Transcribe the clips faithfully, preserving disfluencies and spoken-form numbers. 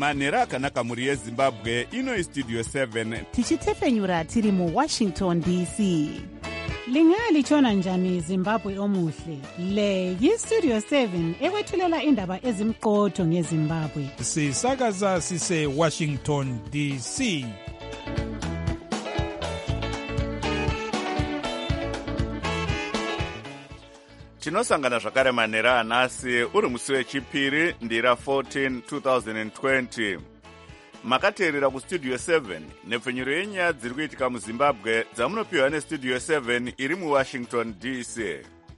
manhero akanaka mhuri yezimbabwe. Ino istudio seven tichitefenyura tiri muwashington D C. Lingalitshona njani Zimbabwe omuhle? Le yistudio seven ekwethulela indaba ezimqotho ngeZimbabwe. Sisakaza sise Washington D C. tinosangana zvakare manhero anhasi uri musi wechipiri ndira fourteen twenty twenty. Makateerera kustudio seven nepfenyuro yenyaya dziri kuitika muzimbabwe dzamunopiwa nestudio seven iri muwashington D C.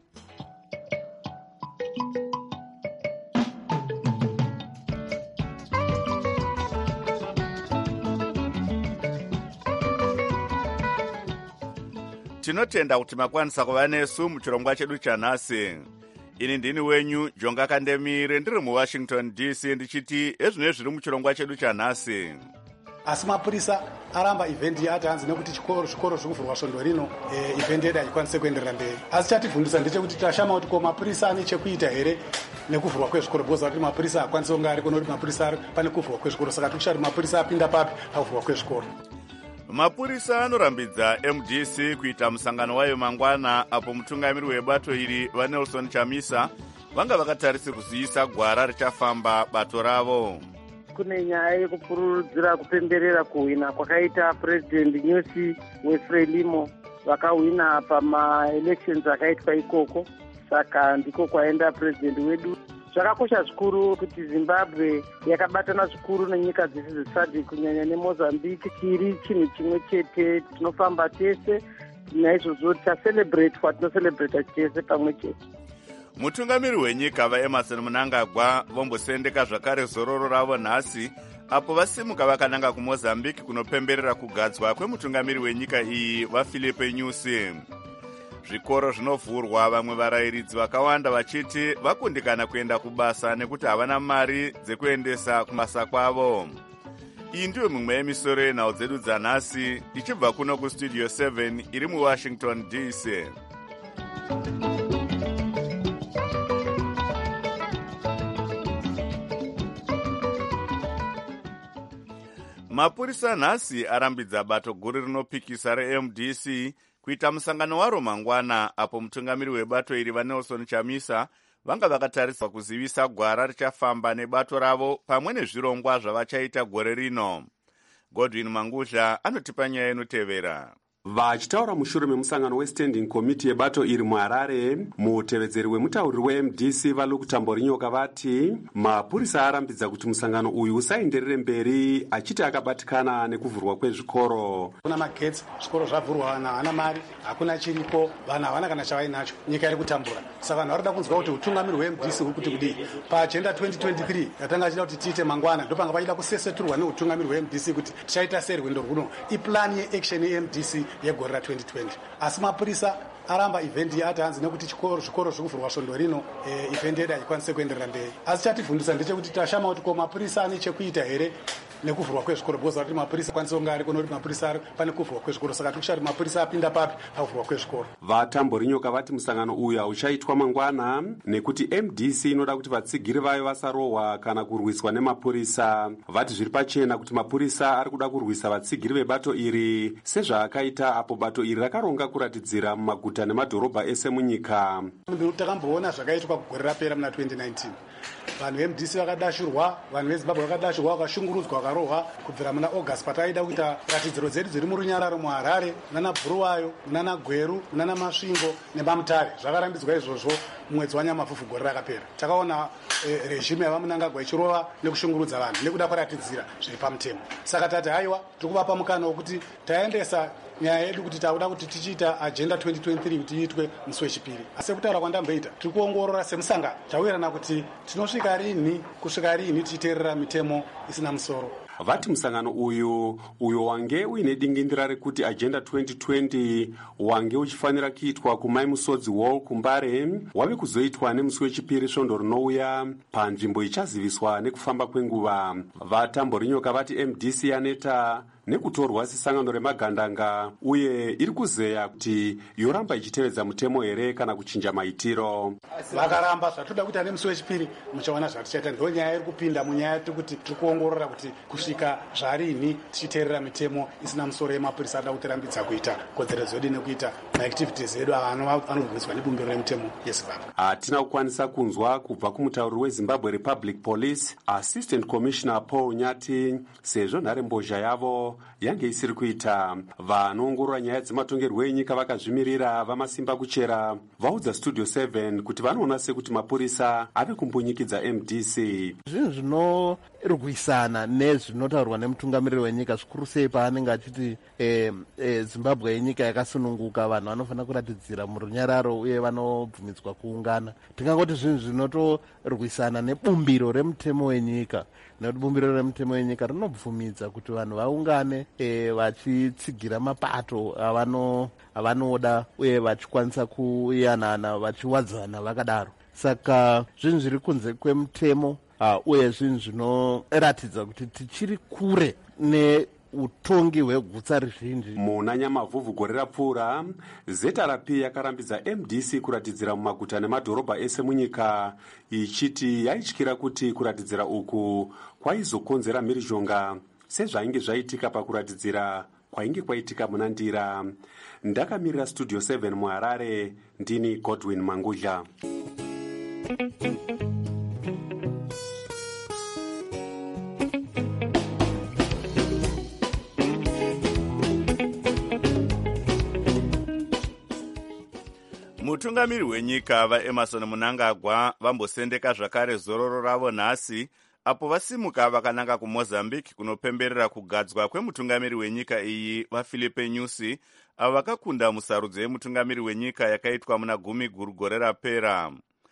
Tinotenda kuti makwanisa kuva nesu muchirongwa chedu chanhasi. Ini ndini wenyu Jonga Kandemire ndiri muwashington D C ndichiti ezvino zviri muchirongwa chedu chanhasi. Asi mapurisa aramba event yati hanzi nekuti chikoro zvikoro zvekuvhurwa svondo rino e, event yedu haikwanise kuenderera mberi. Asi chativhundisa ndechekuti tashama kuti ko mapurisa ane chekuita here nekuvhurwa kwezvikoro, bhoza kuti mapurisa hakwanise kunge ari kuno kuti mapurisa pane kuvhurwa kwezvikoro, saka tikushati mapurisa apinda papi pakuvhurwa kwezvikoro. Mapurisa anorambidza M D C kuita musangano wayo mangwana apo mutungamiri webato iri vaNelson Chamisa vanga vakatarisa kuzivisa gwara richafamba bato ravo. Kune nyaya yekupururudzira kupemberera kuhwina kwakaita President Nyusi weFrelimo vakahwina pama-elections akaitwa ikoko, saka ndiko kwaenda president wedu. Zvakakosha zvikuru kuti Zimbabwe yakabatana zvikuru nenyika dzese dzeSADC kunyanya neMozambique tiri chinhu chimwe chete, tinofamba tese naizvozvo taselebrate kwatinoselebrata tese pamwe chete. Mutungamiri wenyika vaEmerson Mnangagwa vombosendeka zvakare zororo ravo nhasi apo vasimuka vakananga kuMozambique kunopemberera kugadzwa kwemutungamiri wenyika iyi vaPhilippe Nyusi. Zvikoro zvinovhurwa, vamwe varayiridzi vakawanda vachiti vakundikana kuenda kubasa nekuti havana mari dzekuendesa kumasa kwavo. Iyi ndiyo mimwe yemisoro yenhau dzedu dzanhasi ichibva kuno kustudio seven iri muwashington D C. Mapurisa nhasi arambidza bato guru rinopikisa reM D C kuita musangano waro mangwana apo mutungamiri webato iri vaNelson Chamisa vanga vakatarisa kuzivisa gwara richafamba nebato ravo pamwe nezvirongwa zvavachaita gore rino. Godwin Mangusha anotipa nyaya inotevera. Vachitaura mushure memusangano westanding committee yebato iri muHarare, mutevedzeri wemutauriri weM D C vaLuke Tamborinyoka vati mapurisa arambidza kuti musangano uyu usaenderere mberi, achiti akabatikana nekuvhurwa kwezvikoro. Kuna magetsi, zvikoro zvavhurwa, vana havana mari, hakuna chiripo, vana havana kana chavainacho, nyika iri kutambura. Saka vanhu varikuda kunzwa kuti utungamiri hweM D C uri kuti kudii. Paagenda twenty twenty-three yatanga achida kuti tiite mangwana, ndopanga vachida kuseseturwa neutungamiri hweM D C kuti tichaita sei rwendo rwuno. Iplan yeaction yeM D C yegore ra twenty twenty. Asi mapurisa aramba event yati hanzi nekuti chikoro zvikoro zvekuvhurwa svondo rino e, event yedu haikwanise kuenderera mberi. Asi chativhundisa ndechekuti tashama kuti ko mapurisa ane chekuita here nekuvhurwa kwezvikoro, bhoza kuti mapurisa akwanise kunge ari kuno kuti mapurisa pane kuvhurwa kwezvikoro, saka tikushati mapurisa apinda papi pakuvhurwa kwezvikoro. VaTamborinyoka vati musangano uyu hauchaitwa mangwana nekuti M D C inoda kuti vatsigiri vayo vasarohwa kana kurwiswa nemapurisa. Vati zviri pachena kuti mapurisa ari kuda kurwisa vatsigiri vebato iri sezvaakaita apo bato iri rakaronga kuratidzira mumaguta nemadhorobha ese munyika. Takamboona zvakaitwa kugore rapera muna twenty nineteen. Vanhu veM D C vakadashurwa, vanhu veZimbabwe vakadashurwa, vakashungurudzwa, vakarohwa kubvira muna August pataida kuita ratidziro dzedu dziri murunyararo muHarare, munana Bhuluwayo, munana Gweru, munana Masvingo neMamutare. Zvakarambidzwa izvozvo mwedzi waNyamavhuvhu gore rakapera. Takaona e, regime yavaMnangagwa ichirova nekushungurudza vanhu nekuda kwaratidzira zviri pamutemo. Saka tati haiwa tikuvapa mukana wekuti taendesa nyaya yedu kuti takuda kuti tichiita agenda twenty twenty-three kuti iitwe musi wechipiri. Asi kutaura kwandamboita tiri kuongorora semusangano tawirana kuti tinosvika rini kusvika rini tichiteerera mitemo isina musoro. vati musangano uyu uyo wange uine dingindira rekuti agenda twenty twenty wange uchifanira kuitwa kumai musodzi hall kumbare wave kuzoitwa nemusi wechipiri svondo rinouya panzvimbo ichaziviswa nekufamba kwenguva. Vatamborinyoka vati M D C yaneta nekutorwa sesangano remagandanga uye iri kuzeya kuti yoramba ichitevedza mutemo here kana kuchinja maitiro. Vakaramba zvatoda kuita nemusi wechipiri muchaona zvatichaita. Ndo nyaya iri kupinda munyaya kuti tiri kuongorora kuti kusvika zvarini tichiteerera mitemo isina musoro yemapurisa ada kutirambidza kuita kodzeredzo yedu nekuita maactivities edu anorwidzwa nebumbiro remutemo yeZimbabwe. Hatina kukwanisa kunzwa kubva kumutauriri weZimbabwe Republic Police Assistant Commissioner Paul Nyati sezvo nharembozha yavo yange isiri kuita. Vanoongorora nyaya dzematongerwo enyika vakazvimirira vamasimba kuchera vaudza Studio seven kuti vanoona sekuti mapurisa ave kumbunyikidza M D C. Zvinhu zvinorwisana nezvinotaurwa nemutungamiriri wenyika zvikuru sei paanenge achiti e, e, Zimbabwe yenyika yakasununguka, vanhu vanofanira kuratidzira murunyararo uye vanobvumidzwa kuungana. Tingangoti zvinhu zvinotorwisana nebumbiro remutemo wenyika, nekuti bumbiro remutemo wenyika rinobvumidza kuti vanhu vaungane e, vachitsigira mapato avano avanoda uye vachikwanisa kuyanana vachiwadzana vakadaro. Saka zvinhu zviri kunze kwemutemo uh, uye zvinhu zvinoratidza kuti tichiri kure neutongi hwegutsa rizhinji. Muna Nyamavhuvhu gore rapfuura ZRP yakarambidza M D C kuratidzira mumaguta nemadhorobha ese munyika ichiti yaityira kuti kuratidzira uku kwaizokonzera mhirizhonga sezvainge zvaitika pakuratidzira kwainge kwaitika muna Ndira. Ndakamirira Studio seven muHarare, ndini Godwin Mangudla. Mutungamiri wenyika vaEmerson Mnangagwa vambosendeka zvakare zororo ravo nhasi apo vasimuka vakananga kuMozambique kunopemberera kugadzwa kwemutungamiri wenyika iyi vaFilipe Nyusi avo vakakunda musarudzo yemutungamiri wenyika yakaitwa muna gumi guru gore rapera.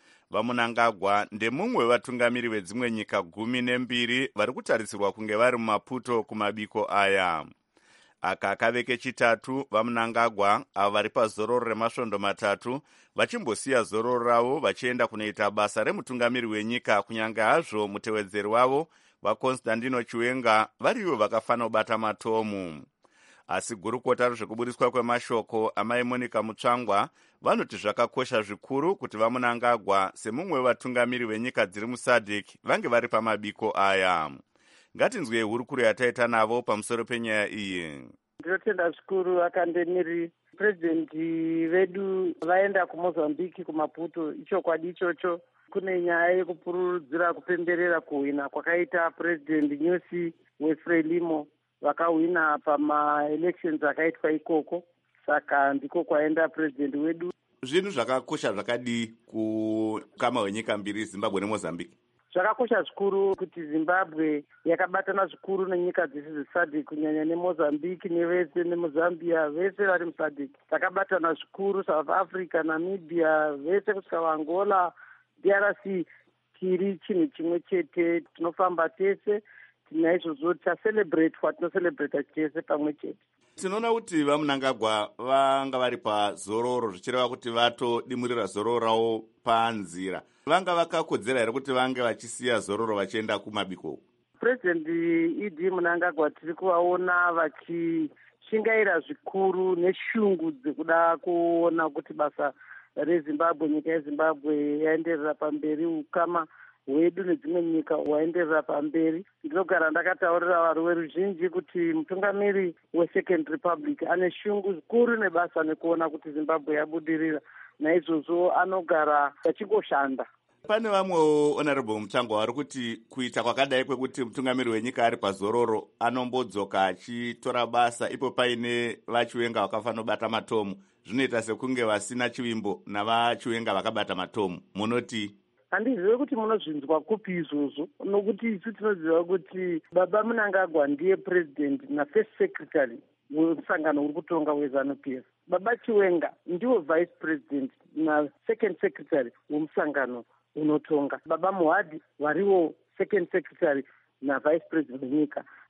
VaMnangagwa ndemumwe wevatungamiri vedzimwe nyika gumi nembiri vari kutarisirwa kunge vari muMaputo kumabiko aya. Aka akave kechitatu vaMnangagwa avo vari pazororo remasvondo matatu vachimbosiya zororo ravo vachienda kunoita basa remutungamiri wenyika, kunyange hazvo mutevedzeri wavo vaConstantino Chiwenga varivo vakafanira kubata matomu. Asi gurukota rezvekubudiswa kwemashoko amai Monica Mutsvangwa vanoti zvakakosha zvikuru kuti vaMnangagwa semumwe wevatungamiri venyika dziri muSADC vange vari pamabiko aya. Ngatinzwe hurukuro yataita navo pamusoro penyaya iyi. Ndinotenda zvikuru vakandemiri purezidenti vedu vaenda kuMozambique kuMaputo. Ichokwadi ichocho. Kune nyaya yekupururudzira kupemberera kuhwina kwakaita purezidenti Nyusi weFrelimo vakahwina pamaelections akaitwa ikoko. Saka ndiko kwaenda purezidenti wedu. Zvinhu zvakakosha zvakadi kukama wenyika mbiri Zimbabwe neMozambique. Zvakakosha zvikuru kuti Zimbabwe yakabatana zvikuru nenyika dzese dzeSADC kunyanya neMozambique nevese neMozambia vese vari muSADC. Takabatana zvikuru South Africa, Namibia, vese kusvika Angola, D R C tiri chinhu chimwe chete, tinofamba tese, naizvozvo tacelebrate tinocelebrate tese pamwe chete. Tinoona kuti vaMnangagwa vanga vari pazororo zvichireva kuti vatodimurira zororo ravo panzira. Vanga vakakodzera here kuti vange vachisiya zororo vachienda kumabiko? President E D Mnangagwa tiri kuvaona vachishingaira zvikuru neshungu dzekuda kuona kuti basa reZimbabwe, nyika yeZimbabwe yaenderera pamberi, ukama hwedu nedzimwe nyika hwaenderera pamberi. Ndinogara ndakataurira vari veruzhinji kuti mutungamiri weSecond Republic ane shungu zikuru nebasa nekuona kuti Zimbabwe yabudirira, naizvozvo anogara achingoshanda. Pane vamwewo Honorable Mutsvangwa vari kuti kuita kwakadai kwekuti mutungamiri wenyika ari pazororo anombodzoka achitora basa ipo paine vaChiwenga vakafanira kubata matomu, zvinoita sekunge vasina chivimbo navaChiwenga vakabata matomu. Munoti? Handizivi kuti munozvinzwa kupi izvozvo, nokuti isu tinoziva kuti baba Mnangagwa ndiye president na first secretary wemusangano uri kutonga weZANU-P F. Baba Chiwenga ndiwo vice president na second secretary wemusangano unotonga. Baba Muhadi wariwo second secretary na vice president wenyika.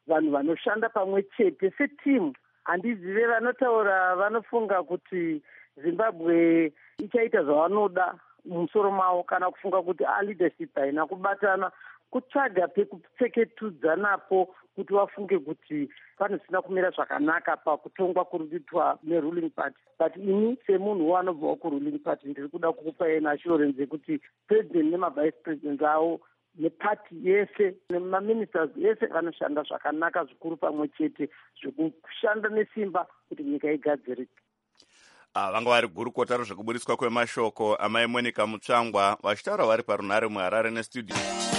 vanhu vanoshanda pamwe chete setimu. Handizive vanotaura vanofunga kuti Zimbabwe ichaita zvavanoda mumusoro mavo kana kufunga kuti a leadership haina kubatana kutsvaga pekupfeketudza napo kuti vafunge kuti panosina kumira zvakanaka pakutongwa kuri kuitwa neruling party. But ini semunhu wanobvawo kuruling party ndiri kuda kukupai naassurance yekuti president nemavice president avo nepati yese nemaministers yese vanoshanda zvakanaka zvikuru pamwe chete zvekushanda nesimba kuti nyika igadzirike. Ah, vanga vari gurukota rezvekuburiswa kwemashoko amai Monica Mutsvangwa vachitaura vari parunhare muHarare nestudio.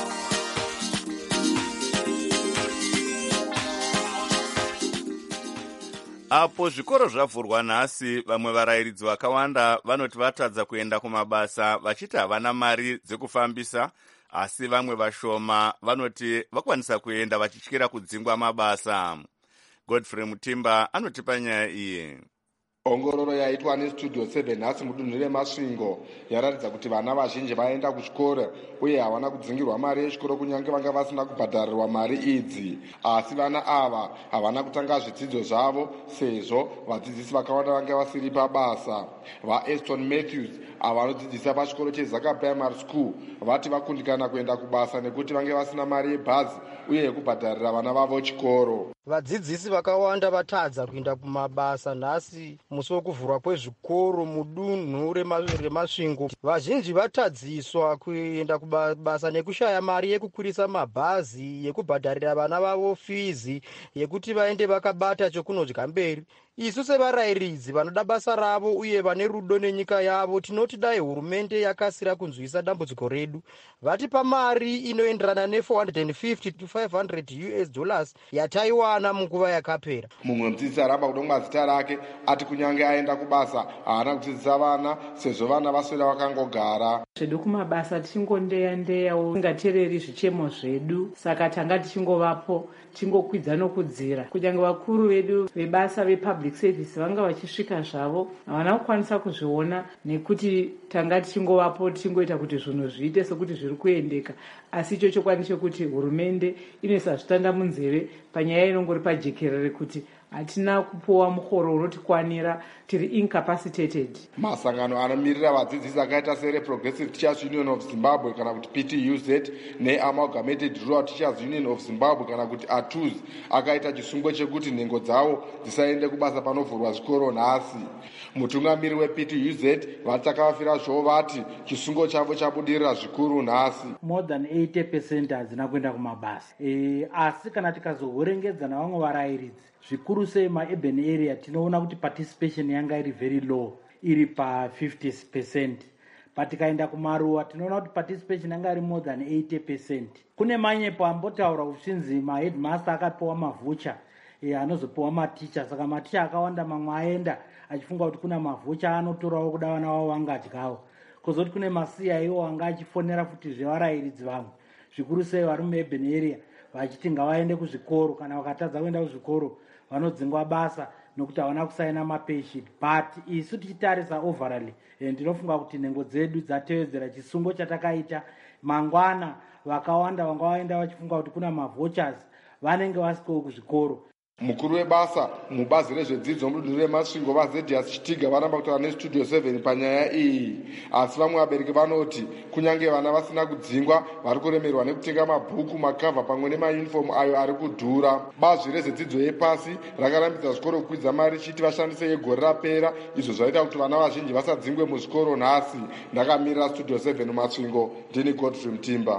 Apo zvikoro zvavhurwa nhasi, vamwe varayiridzi vakawanda vanoti vatadza kuenda kumabasa vachiti havana mari dzekufambisa, asi vamwe vashoma vanoti vakwanisa kuenda vachityira kudzingwa mabasa. Godfrey Mutimba anotipa nyaya iyi. Ongororo yaitwa nestudio seven nhasi mudunhu reMasvingo yaratidza kuti vana vazhinji vaenda kuchikoro uye havana kudzingirwa mari yechikoro kunyange vanga vasina kubhadharirwa mari idzi. Asi vana ava havana kutanga zvidzidzo zvavo sezvo vadzidzisi vakawanda vanga vasiri pabasa. VaEston Matthews ava vanodzidzisa pachikoro cheZaka Primary School vati vakundikana kuenda kubasa nekuti vange vasina mari yebhazi uye yekubhadharira vana vavo chikoro. Vadzidzisi vakawanda vatadza kuenda kumabasa nhasi musi wekuvhurwa kwezvikoro mudunhu reMasvingo. Vazhinji vatadziswa kuenda kubasa nekushaya mari yekukwirisa mabhazi, yekubhadharira vana vavo fizi, yekuti vaende vakabata chokunodya mberi. Isu sevarayiridzi vanoda basa ravo uye vane rudo nenyika yavo tinoti dai hurumende yakasira kunzwisa dambudziko redu. Vatipa mari inoenderana ne four hundred fifty to five hundred U S dollars yataiwana munguva yakapera. Mumwe mudzidzisi aramba kudongwa zita rake ati kunyange aenda kubasa haana kudzidzisa vana sezvo vana vaswera vakangogara. Zvedu kumabasa tichingondeya ndeyawo tingateereri zvichemo zvedu, saka tanga tichingovapo tingokwidza nokudzira. Kunyange vakuru vedu vebasa vepublic service vanga vachisvika zvavo havana kukwanisa kuzviona nekuti tanga tichingovapo tichingoita kuti zvinhu zviite sekuti zviri kuendeka. Asi icho chokwadi chekuti hurumende inoisa zvitanda munzeve panyaya inongori pajekerere kuti hatina kupuwa muhoro unotikwanira, tiri incapacitated. Masangano anomirira vadzidzisi akaita sere Progressive Teachers Union of Zimbabwe kana kuti P T U Z neAmalgamated Rural Teachers Union of Zimbabwe kana kuti A T U Z akaita chisungo chekuti nhengo dzavo dzisaende kubasa panovhurwa zvikoro nhasi. Mutungamiri weP T U Z vati takavafira zvovo vati chisungo chavo chabudirira zvikuru nhasi. More than eighty percent hadzina kuenda kumabasa. E, asi kana tikazohorengedza navamwe varayiridzi zvikuru sei maurban area tinoona kuti participation yanga iri very low, iri pa fifty percent. But tikaenda kumaruwa tinoona kuti participation yanga iri more than eighty percent. Kune manyepo ambotaura uchinzi maheadmaster akapiwa mavoucher e, anozopiwa maticha, saka maticha akawanda mamwe aenda achifunga kuti kuna mavoucher anotorawo kuda vana vavo vangadyawo. Kozoti kune masiya iwo anga achifonera futi zvevarayiridzi vamwe zvikuru sei vari muurban area vachiti ngavaende kuzvikoro, kana vakatadza kuenda kuzvikoro vanodzingwa basa nokuti havana kusaina mapayslip. But isu tichitarisa overall ndinofunga kuti nhengo dzedu dzatevedzera chisungo chatakaita. Mangwana vakawanda vanga vaenda vachifunga kuti kuna mavouchers vanenge vasikowo kuzvikoro. Mukuru webasa mubazi rezvedzidzo mudunhu reMasvingo vaZedius Chitiga varamba kutaura nestudio seven panyaya iyi. Asi vamwe vabereki vanoti kunyange vana vasina kudzingwa vari kuremerwa nekutenga mabhuku, makavha pamwe nemayunifomu ayo ari kudhura. Bazi rezvedzidzo yepasi rakarambidza zvikoro kukwidza mari richiti vashandise yegore rapera, izvo zvaita kuti vana vazhinji vasadzingwe muzvikoro nhasi. Ndakamirira studio seven Masvingo, ndini Godfrey Mutimba.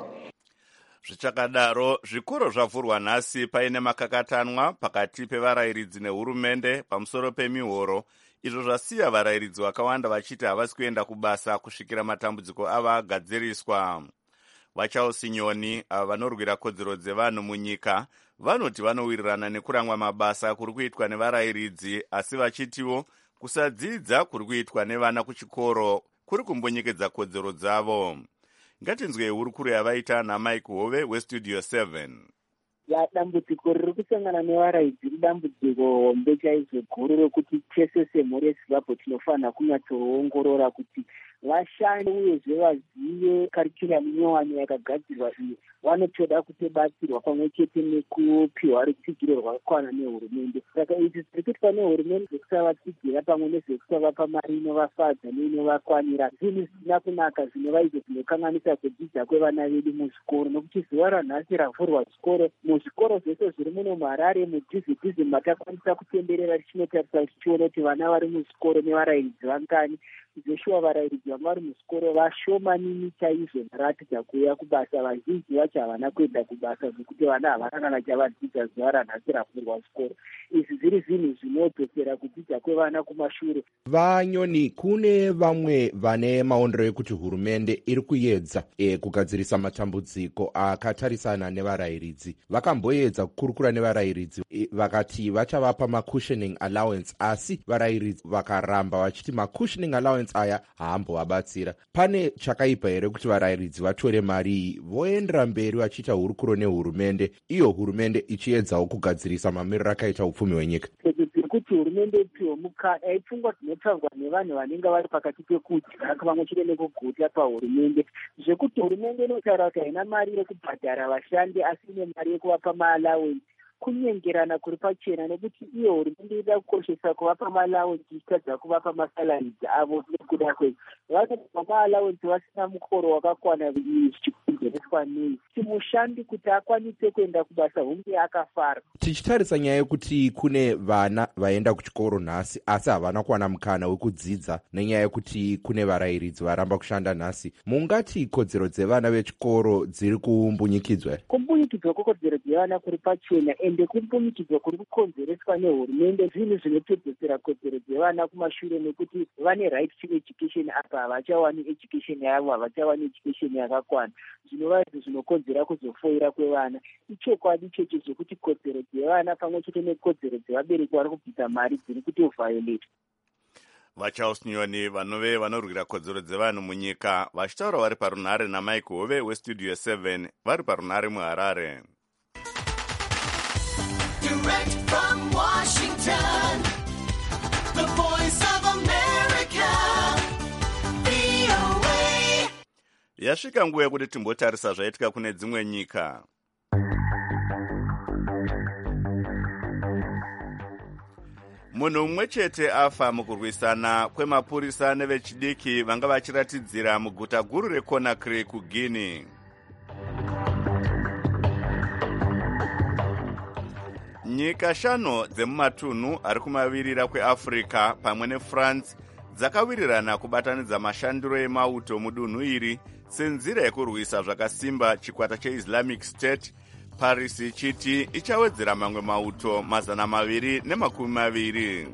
Zvichakadaro, zvikoro zvavhurwa nhasi paine makakatanwa pakati pevarayiridzi nehurumende pamusoro pemihoro, izvo zvasiya varayiridzi vakawanda vachiti havasi kuenda kubasa kusvikira matambudziko avo agadziriswa. Vachausi Nyoni, ava vanorwira kodzero dzevanhu munyika, vanoti vanowirirana nekuramwa mabasa kuri kuitwa nevarayiridzi, asi vachitiwo kusadzidza kuri kuitwa nevana kuchikoro kuri kumbonyekedza kodzero dzavo. Ngatinzwe hurukuru yavaita naMike Hove westudio seven. Ya dambudziko riri kusangana nevarayiridzi idambudziko hombe chaizvo guru rokuti tese semhuri yeZimbabwe tinofanira kunyatsoongorora kuti vashande uyezve vazive karikiramu nyowani yakagadzirwa iyi vanotoda kutobatsirwa pamwe chete nekupiwa rutsigiro rwakakwana nehurumende. Saka izvi zviri kuitwa nehurumende zvekusavatsigirira pamwe nezvekusavapa mari inovafadza neinovakwanira zvinhu zvisina kunaka zvinova izvo zvinokanganisa kudzidza kwevana vedu muzvikoro, nokuti zuva ranhasi ravhurwa zvikoro muzvikoro zvese zviri muno muHarare mudhizidhizi matakwanisa kutenderera tichinotarisa tichiona kuti vana vari muzvikoro nevarairidzi vangani. Zveshuwa varairidzi vanga vari muzvikoro vashomanini chaizvo varatidza kuuya kubasa, vazhinji vacho havana kuenda kubasa zvekuti vana havana kana chavadzidza zuva ranhasi ravhurwa zvikoro. Izvi zviri zvinhu zvinodzosera kudzidza kwevana kumashure. Vanyoni, kune vamwe vane maondero ekuti hurumende iri kuedza e, kugadzirisa matambudziko akatarisana nevarairidzi. Vakamboedza kukurukura nevarairidzi e, vakati vachavapa macushioning allowance, asi varairidzi vakaramba vachiti macushioning allowance aya haambovabatsira. Pane chakaipa here kuti varairidzi vatore mari voendera mberi vachiita hurukuro nehurumende, iyo hurumende ichiedzawo kugadzirisa mamiriro akaita upfumi hwenyika? Kuti hurumende ipiwe mukana ipfungwa dzinotaurwa nevanhu vanenge vari pakati pekudya pamwe chete nekuguta pahurumende, zvekuti hurumende inotaura kuti haina mari yekubhadhara vashandi asi ine mari yekuvapa maallowance, kunyengerana kuri pachena, nekuti iyo hurumende ida kukoshesa kuvapa maallowance ichitadza kuvapa masalaries avo nekuda kwezvo. Vanova maallowance vasina mukoro wakakwana zvichikonzereswa nei kuti mushandi kuti akwanise kuenda kubasa hunge akafara. Tichitarisa nyaya yekuti kune vana vaenda kuchikoro nhasi asi havana kuwana mukana wekudzidza nenyaya yekuti kune varairidzi varamba kushanda nhasi, mungati kodzero dzevana vechikoro dziri kumbunyikidzwa here? Kumbunyikidzwa kwekodzero dzevana kuri pachena ende kumbunyikidzwa kuri kukonzereswa nehurumende zvinhu zvinotedzesera kodzero dzevana kumashure, nekuti vane right to education apa havachawani education yavo, havachawani education yakakwana, zvinova izvo zvinokonzera kuzofoira kwevana. Ichokwadi ichocho zvekuti kodzero dzevana pamwe chete nekodzero dzevabereki vari kubvisa mari dziri kutovhayoleta. vaCharles Nyoni vanove vanorwira kodzero dzevanhu munyika vachitaura vari parunhare naMike Hove westudio seven vari parunhare muHarare. Direct from Washington, the voice of America, V O A. Yasvika nguva yekuti timbotarisa zvaitika kune dzimwe nyika. Munhu mumwe chete afa mukurwisana kwemapurisa nevechidiki vanga vachiratidzira muguta guru reConakry kuGuinea. Nyika shanu dzemumatunhu ari kumavirira kweAfrica pamwe neFrance dzakawirirana kubatanidza mashandiro emauto mudunhu iri senzira yekurwisa zvakasimba chikwata cheIslamic State, Paris ichiti ichawedzera mamwe mauto mazana maviri nemakumi maviri.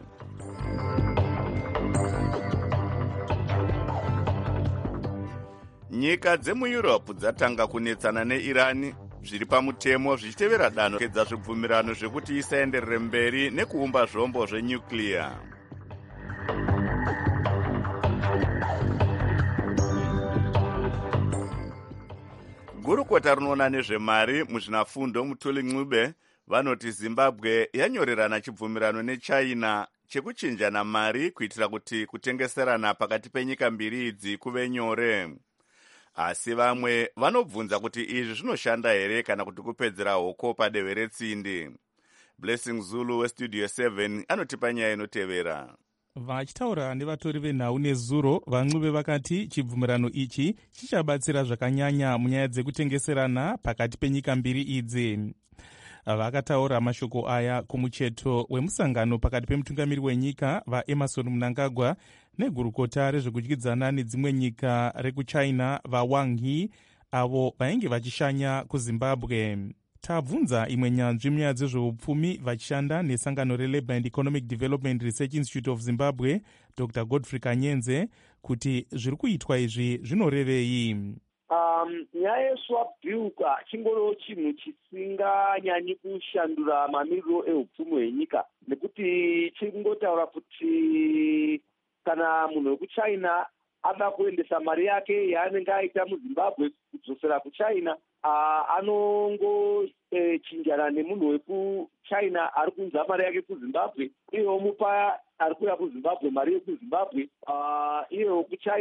Nyika dzemuEurope dzatanga kunetsana neIran zviri pamutemo zvichitevera danho kedza zvibvumirano zvekuti isaenderere mberi nekuumba zvombo zvenyuclear. Gurukota rinoona nezvemari muzvinafundo Mutuli Ncube vanoti Zimbabwe yanyorerana chibvumirano neChina chekuchinjana mari kuitira kuti kutengeserana pakati penyika mbiri idzi kuve nyore. Asi vamwe vanobvunza kuti izvi zvinoshanda here kana kuti kupedzera hoko padehwe retsindi. Blessing Zulu westudio seven anotipa nyaya inotevera. Vachitaura nevatori venhau nezuro, vaNcube vakati chibvumirano ichi chichabatsira zvakanyanya munyaya dzekutengeserana pakati penyika mbiri idzi. Vakataura mashoko aya kumucheto wemusangano pakati pemutungamiri wenyika vaEmerson Mnangagwa negurukota rezvekudyidzana nedzimwe nyika rekuChina vaWang Yi, avo vainge vachishanya kuZimbabwe. Tabvunza imwe nyanzvi munyaya dzezveupfumi vachishanda nesangano reLabour and Economic Development Research Institute of Zimbabwe, Doctor Godfrey Kanyenze, kuti zviri kuitwa izvi zvinorevei. Um, nyaya yeswap deal chingoro chinhu chisinganyanyi kushandura mamiriro eupfumi hwenyika, nekuti chingotaura kuti kana munhu wekuChina ada kuendesa mari yake yaanenge aita muZimbabwe kudzosera kuChina, uh, anongochinjana e, nemunhu wekuChina ari kunza mari yake kuZimbabwe, iye omupa ari kuya kuZimbabwe mari yekuZimbabwe, uh, iye wekuChina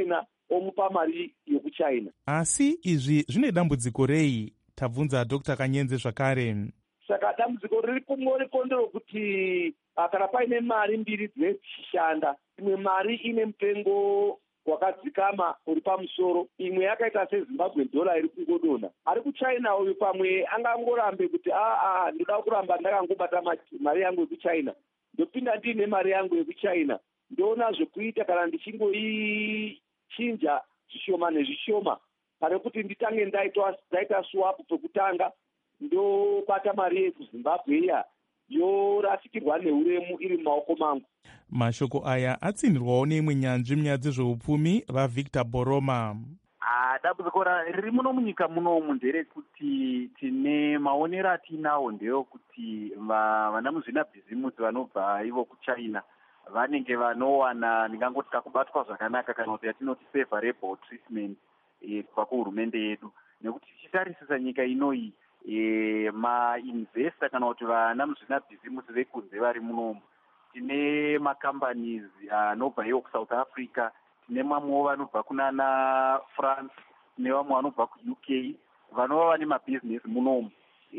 omupa mari yokuchina. Asi izvi zvine dambudziko rei? Tabvunza Dr Kanyenze zvakare. Saka dambudziko riri kumoreko nderokuti kana paine mari mbiri dzinechishanda, imwe mari ine mutengo wakadzikama uri pamusoro, imwe yakaita sezimbabwe dhola iri kungodonha. Ari kuchina uyu pamwe angangorambe kuti aa ndoda kuramba ndakangobata mari yangu yekuchina, ndopinda ndiine mari yangu yekuchina, ndoona zvekuita kana ndichingoichinja zvishoma nezvishoma pane kuti nditange ndaita swap pekutanga ndobata mari yekuzimbabwe iya yorasikirwa neuremu iri mumaoko mangu. Mashoko aya atsindirwawo neimwe nyanzvi munyaya dzezveupfumi vaVictor Boroma. Dambudziko riri muno munyika munomu nderekuti tine maonero atinawo ndeyokuti vana muzvinabhizimusi vanobva ivo kuchina vanenge vanowana ndingangoti kakubatwa zvakanaka kana kuti yatinoti favorable treatment kubva kuhurumende yedu, nekuti tichitarisisa nyika inoyi E, mainvesta kana kuti vana muzvinabhizimusi vekunze vari munomu, tine macompanies anobva iwo kuSouth Africa, tine mamwewo vanobva kunana France, tine vamwe vanobva kuU K vanova vane mabhizinesi munomu.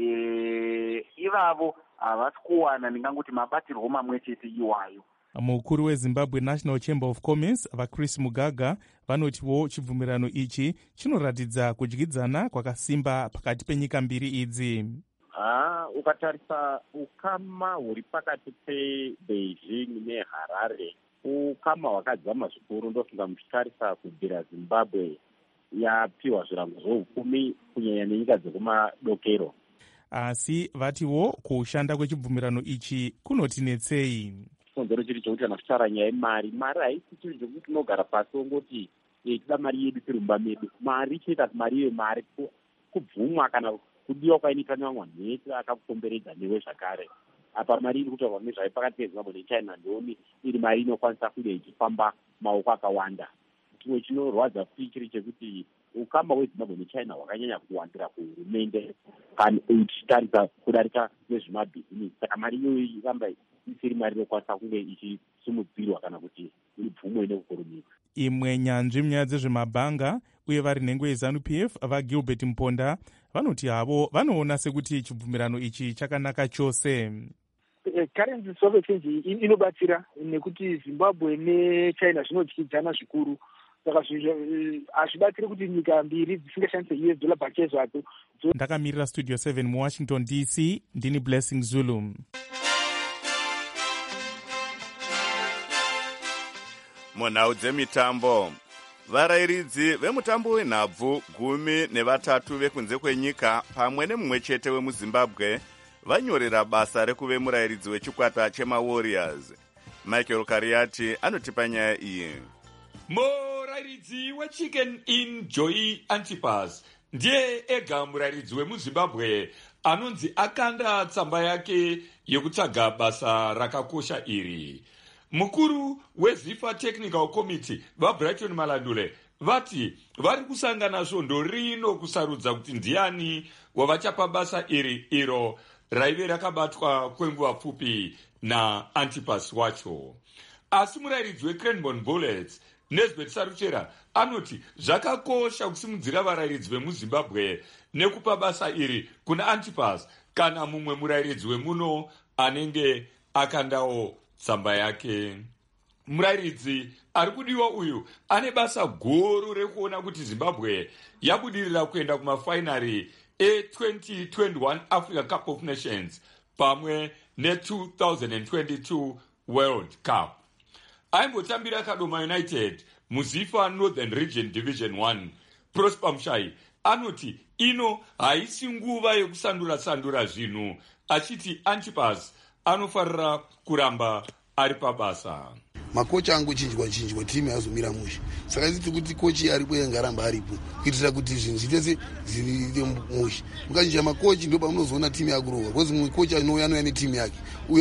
E, ivavo havasi kuwana ndingangoti mabatirwo mamwe chete iwayo. Mukuru weZimbabwe National Chamber of Commerce vaChris Mugaga vanotiwo chibvumirano ichi chinoratidza kudyidzana kwakasimba pakati penyika mbiri idzi. Ah, ukatarisa ukama huri pakati peBeijing neHarare, ukama hwakadzama zvikuru. Ndofunga muchitarisa kubvira Zimbabwe yapiwa zvirango zveupfumi kunyanya nenyika dzekumadokero. Asi vatiwo kushanda kwechibvumirano ichi kunotinetsei. Chikonzero chiri chokuti kana kutaura nyaya yemari, mari haisi chiro chokuti tinogara pasi ongoti tida mari yedu tirumba medu. Mari chinoita kuti mari ive mari, kubvumwa kana kudiwa kwainoita nevamwe nhete akakukomberedza newe zvakare. Apa mari iri kutaurwa nezvayo pakati peZimbabwe neChina ndoni iri mari inokwanisa kunge ichifamba maoko akawanda. Chimwe chinorwadza futi chiri chekuti ukama hweZimbabwe neChina hwakanyanya kuwandira kuhurumende kana uchitarisa kudarika nezvemabhizinesi. Saka mari iyoyo iramba isiri mari inokwanisa kunge ichisimudzirwa kana kuti ibvumwe nekukurumidza. Imwe nyanzvi munyaya dzezvemabhanga uye vari nhengo yeZanu P F vaGilbert Mponda vanoti havo vanoona sekuti chibvumirano ichi chakanaka chose. Currency swap exchange inobatsira nekuti Zimbabwe neChina zvinodyidzana zvikuru, saka hazvibatsiri kuti nyika mbiri dzisingashandise U S dollar pachezvo hapo. Ndakamirira Studio seven muWashington D C, ndini Blessing Zulu. Munhau dzemitambo, varairidzi vemutambo wenhabvu gumi nevatatu vekunze kwenyika pamwe nemumwe chete wemuZimbabwe vanyorera basa rekuve murairidzi wechikwata chemaWarriors. Michael Kariati anotipa nyaya iyi. Murairidzi weChicken Inn Joy Antipas ndiye ega murairidzi wemuZimbabwe anonzi akanda tsamba yake yekutsvaga basa rakakosha iri. Mukuru weZifa Technical Committee vaBrighton Malandule vati vari kusangana svondo rino kusarudza kuti ndiani wavachapa basa iri iro raive rakabatwa kwenguva pfupi naAntipas wacho. Asi murairidzi weCranbourne Bullets Nesbeth Saruchera anoti zvakakosha kusimudzira varairidzi vemuZimbabwe nekupa basa iri kuna Antipas kana mumwe murairidzi wemuno anenge akandawo tsamba yake. Murairidzi ari kudiwa uyu ane basa guru rekuona kuti Zimbabwe yabudirira kuenda kumafainari e-twenty twenty-one Africa Cup of Nations pamwe ne-twenty twenty-two World Cup. Aimbotambira Kadoma United muZifa Northern Region Division one. Prosper Mshai anoti ino haisi nguva yekusandura-sandura zvinhu, achiti Antipas anofarira kuramba ari pabasa. Makocha angu chinjwa chinjwa timu yazomira musha, saka iti kuti kochi aripo yangaramba aripo kuitira kuti zvinhu zvitese zviri musha. Mukachinja makochi ndo pamunozoona timu yakurowa, because mumwe kochi anouya anouya netimu yake,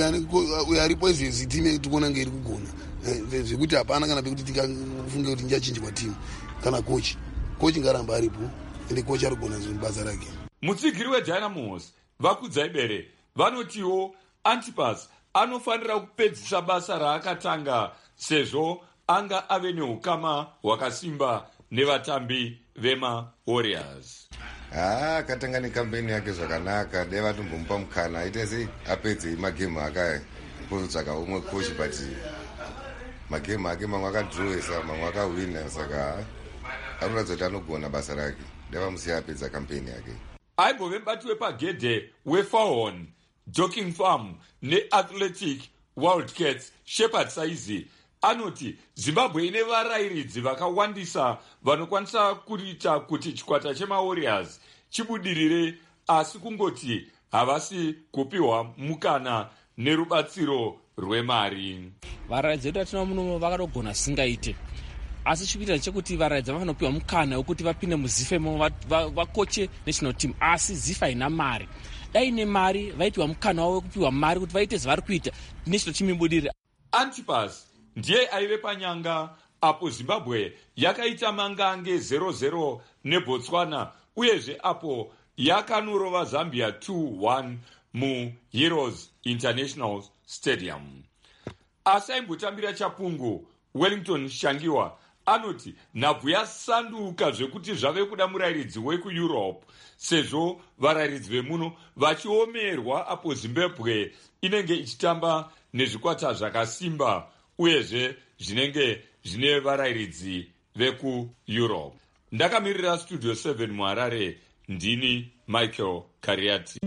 uyo aripo izvezi timu yetikuona ngeri kugona zvekuti hapana kana pekuti tikafunge kuti njachinjwa timu kana kochi. Kochi ngaramba aripo ende kochi arigona zvinhu basa rake. Mutsigiri weDynamos vaKudzaibere vanotiwo Antipas anofanira kupedzisa basa raakatanga sezvo anga ave neukama hwakasimba nevatambi vemawarriors. haa akatanga nekambeni yake zvakanaka dai vatombomupa mukana aite sei apedze magemu aka kuzotsvaka umwe kochi but magemu ake mamwe akadhurowesa mamwe akahwina saka anoratidza kuti anogona basa rake dai vamusiya apedza kampeni yake. Aimbove mubati wepagedhe weFawn Joking Farm neAthletic Wildcats Shepherd Saizi anoti Zimbabwe ine varairidzi vakawandisa vanokwanisa kuita kuti chikwata chemawarriors chibudirire, asi kungoti havasi kupiwa mukana nerubatsiro rwemari. Varairidzi vedu vatina muno vakatogona singaite, asi chikuita chekuti varairidzi vanopiwa mukana wekuti vapinde muzifemo vakoche national team, asi zifa haina mari. Dai nemari vaitiwa mukana wavo wekupiwa mari kuti vaite zvavari kuita national team ibudirire. Antipas ndiye aive panyanga apo Zimbabwe yakaita mangange zero zero neBotswana, uyezve apo yakanorova Zambia two one muHeroes International Stadium. Asi aimbotambira chapungu Wellington Shangiwa anoti nhabvu yasanduka zvekuti zvave kuda murairidzi wekuEurope, sezvo varairidzi vemuno vachiomerwa apo Zimbabwe inenge ichitamba nezvikwata zvakasimba uyezve zvinenge zvine varairidzi vekuEurope. Ndakamirira Studio seven muHarare, ndini Michael Kariati.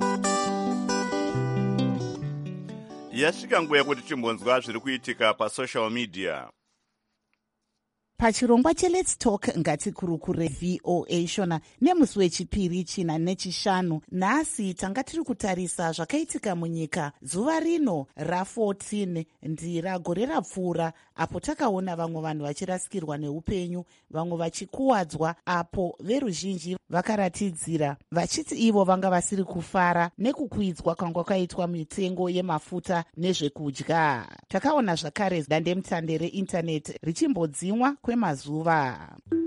Yasvika nguva yekuti chimbonzwa zviri kuitika pasocial media. Pachirongwa cheLet's Talk ngatikurukure V O A shona nemusi wechipiri china nechishanu. Nhasi tanga tiri kutarisa zvakaitika munyika zuva rino rafourteen ndira gore rapfuura, apo takaona vamwe vanhu vachirasikirwa neupenyu, vamwe vachikuwadzwa, apo veruzhinji vakaratidzira vachiti ivo vanga vasiri kufara nekukwidzwa kwanga kwaitwa mitengo yemafuta nezvekudya. Takaona zvakare dandemutande reindaneti richimbodzimwa kwemazuva.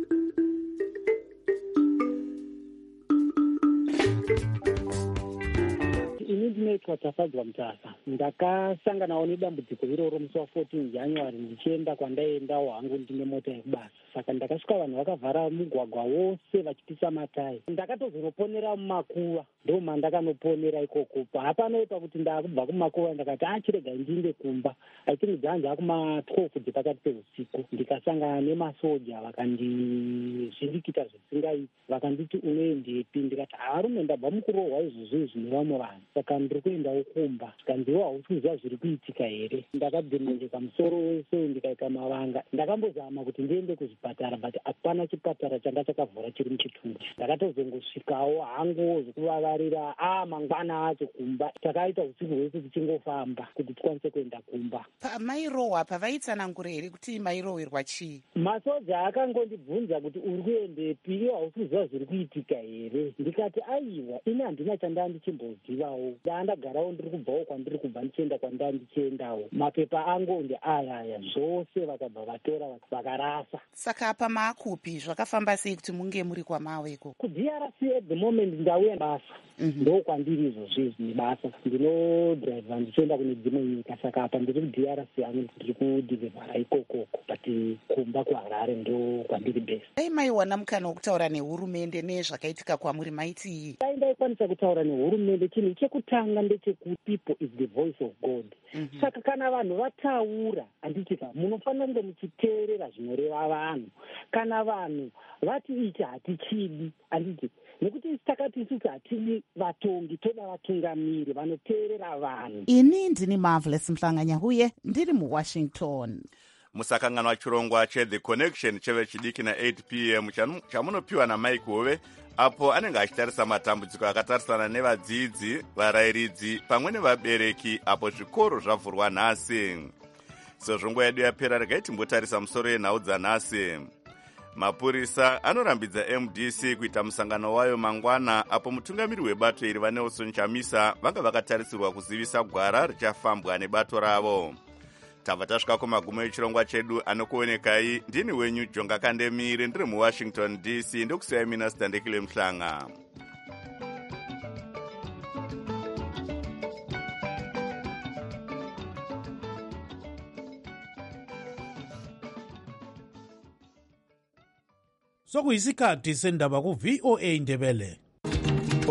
Ini ndinoitwa Tafadzwa Mutasa. Ndakasanganawo nedambudziko iroro musi wa14 January ndichienda kwandaendawo hangu ndine mota yekubasa. Saka ndakasvika vanhu vakavhara mugwagwa wose vachipisa matayi. Ndakatozonoponera mumakuva, ndo mandakanoponera ikoko. Hapano pakuti ndakubva kumakuva ndakati achirega ndiinde kumba. I think dzanga kuma-twelve dzepakati peusiku. Ndikasangana nemasoja vakandizvindikita zvisingaiti. Vakanditi unoendepi? Ndikati harume ndabva mukurohwa izvozvo izvi nevamwe vanhu. Saka ndiri kuendawo kumba. Ndiwo hausi kuziva zviri kuitika here. Ndakadhemendeka musoro wese ndikaita mavanga. Ndakambozama kuti ndiende kuzvipatara, but hapana chipatara changa chakavhura chiri muchitunja. Ndakatozongosvikawo hangu zvekuvavarira a mangwana acho kumba. Takaita usiku hwese tichingofamba kuti tikwanise kuenda kumba. Pamairohwa pavaitsanangura here kuti mairohwerwa chii? Masoja akangondibvunza kuti uri kuendepi, iwo hausi kuziva zviri kuitika here. Ndikati aiwa, ini handina chandaa ndichimbozivawo. Ndandagarawo ndiri kubvawo kwandiri kubva ndichienda kwandanga ndichiendawo. Mapepa angu ndi aya aya zvose vakabva vatora vakarasa. Saka apa maakupi? Zvakafamba sei kuti munge muri kwamaweko? Ku-D R C at the moment ndauya basa. Ndo kwandiri izvozvo izvi nebasa. Ndinodhiraivha ndichienda kune dzimwe nyika, saka apa ndiri ku-D R C hangu ndiri kudhivhara ikokoko, but kumba kuHarare ndo kwandiri best. Dai maiwana mukana wokutaura nehurumende nezvakaitika kwamuri maitii? Dai ndaikwanisa kutaura nehurumende, chinhu chekutanga ndechekuti people is the voice of God. Mm-hmm. Saka kana vanhu vataura, handitika munofanira kunge muchiteerera zvinoreva vanhu. Kana vanhu vati ichi hatichidi, handiti nekuti takati isusu hatidi vatongi, toda vatungamiri vanoteerera vanhu. Ini ndini Marvelous Mhlanganya-Huye ndiri muWashington. Musakanganwa chirongwa cheThe Connection cheve chidiki na eight p m chamunopiwa naMike Hove, apo anenge achitarisa matambudziko akatarisana nevadzidzi, varairidzi pamwe nevabereki apo zvikoro zvavhurwa nhasi. Sezvo nguva yedu yapera, regai timbotarisa musoro yenhau dzanhasi. Mapurisa anorambidza M D C kuita musangano wayo mangwana, apo mutungamiri webato iri vaNelson Chamisa vanga vakatarisirwa kuzivisa gwara richafambwa nebato ravo. Tabva tasvika kumagumo echirongwa chedu. Anokuonekai ndini wenyu Jonga Kandemire, ndiri muWashington D C. Ndokusiyai mina Sitandekile Mhlanga. sokuyisikhathi sendaba ku-V O A Ndebele.